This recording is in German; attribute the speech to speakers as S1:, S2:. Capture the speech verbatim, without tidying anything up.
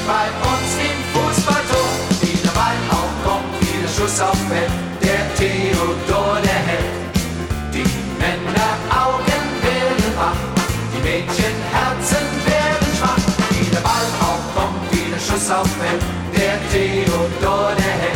S1: bei uns im Fußballtor. Wie der Ball aufkommt, wie der Schuss auffällt, der Theodor, der Held. Die Männeraugen werden wach, die Mädchenherzen werden schwach. Wie der Ball aufkommt, wie der Schuss auffällt, der Theodor, der Held.